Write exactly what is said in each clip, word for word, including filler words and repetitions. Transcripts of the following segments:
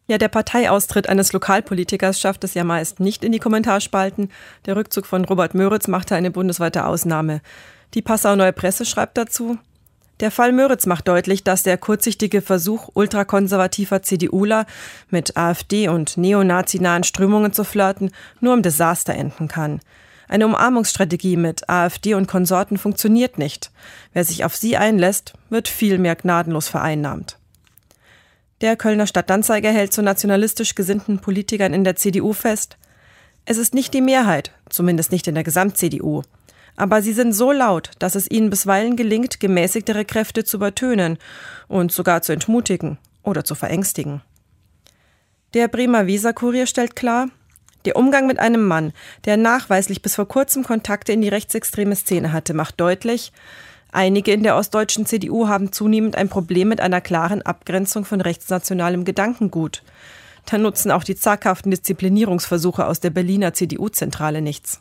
Ja, der Parteiaustritt eines Lokalpolitikers schafft es ja meist nicht in die Kommentarspalten. Der Rückzug von Robert Möritz machte eine bundesweite Ausnahme. Die Passauer Neue Presse schreibt dazu: Der Fall Möritz macht deutlich, dass der kurzsichtige Versuch ultrakonservativer CDUler mit AfD und neonazi-nahen Strömungen zu flirten nur im Desaster enden kann. Eine Umarmungsstrategie mit AfD und Konsorten funktioniert nicht. Wer sich auf sie einlässt, wird vielmehr gnadenlos vereinnahmt. Der Kölner Stadtanzeiger hält zu nationalistisch gesinnten Politikern in der C D U fest: Es ist nicht die Mehrheit, zumindest nicht in der Gesamt-C D U. Aber sie sind so laut, dass es ihnen bisweilen gelingt, gemäßigtere Kräfte zu übertönen und sogar zu entmutigen oder zu verängstigen. Der Bremer Weser-Kurier stellt klar: Der Umgang mit einem Mann, der nachweislich bis vor kurzem Kontakte in die rechtsextreme Szene hatte, macht deutlich, einige in der ostdeutschen C D U haben zunehmend ein Problem mit einer klaren Abgrenzung von rechtsnationalem Gedankengut. Da nutzen auch die zaghaften Disziplinierungsversuche aus der Berliner C D U-Zentrale nichts.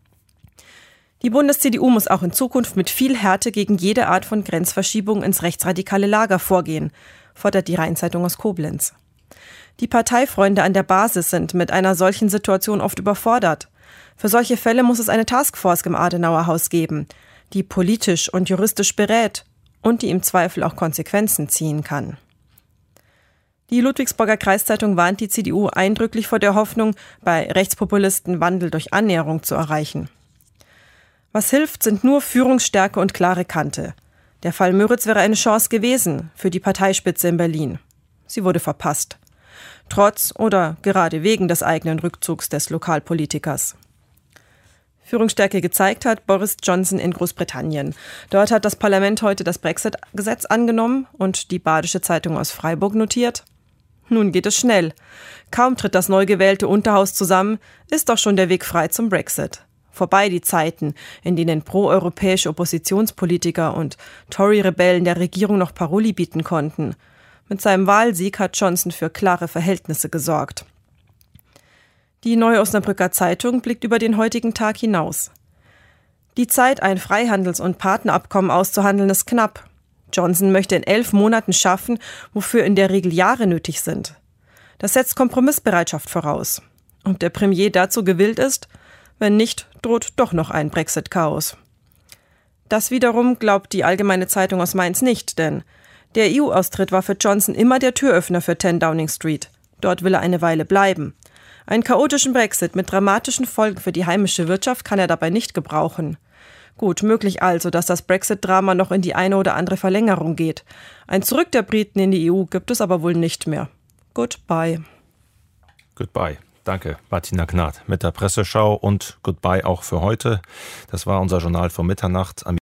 Die Bundes-C D U muss auch in Zukunft mit viel Härte gegen jede Art von Grenzverschiebung ins rechtsradikale Lager vorgehen, fordert die Rheinzeitung aus Koblenz. Die Parteifreunde an der Basis sind mit einer solchen Situation oft überfordert. Für solche Fälle muss es eine Taskforce im Adenauerhaus geben, die politisch und juristisch berät und die im Zweifel auch Konsequenzen ziehen kann. Die Ludwigsburger Kreiszeitung warnt die C D U eindrücklich vor der Hoffnung, bei Rechtspopulisten Wandel durch Annäherung zu erreichen. Was hilft, sind nur Führungsstärke und klare Kante. Der Fall Möritz wäre eine Chance gewesen für die Parteispitze in Berlin. Sie wurde verpasst. Trotz oder gerade wegen des eigenen Rückzugs des Lokalpolitikers. Führungsstärke gezeigt hat Boris Johnson in Großbritannien. Dort hat das Parlament heute das Brexit-Gesetz angenommen und die Badische Zeitung aus Freiburg notiert: Nun geht es schnell. Kaum tritt das neu gewählte Unterhaus zusammen, ist doch schon der Weg frei zum Brexit. Vorbei die Zeiten, in denen proeuropäische Oppositionspolitiker und Tory-Rebellen der Regierung noch Paroli bieten konnten. Mit seinem Wahlsieg hat Johnson für klare Verhältnisse gesorgt. Die Neue Osnabrücker Zeitung blickt über den heutigen Tag hinaus. Die Zeit, ein Freihandels- und Partnerabkommen auszuhandeln, ist knapp. Johnson möchte in elf Monaten schaffen, wofür in der Regel Jahre nötig sind. Das setzt Kompromissbereitschaft voraus. Ob der Premier dazu gewillt ist? Wenn nicht, droht doch noch ein Brexit-Chaos. Das wiederum glaubt die Allgemeine Zeitung aus Mainz nicht, denn der E U-Austritt war für Johnson immer der Türöffner für zehn Downing Street. Dort will er eine Weile bleiben. Einen chaotischen Brexit mit dramatischen Folgen für die heimische Wirtschaft kann er dabei nicht gebrauchen. Gut, möglich also, dass das Brexit-Drama noch in die eine oder andere Verlängerung geht. Ein Zurück der Briten in die E U gibt es aber wohl nicht mehr. Goodbye. Goodbye. Danke, Martina Gnad mit der Presseschau und Goodbye auch für heute. Das war unser Journal vor Mitternacht.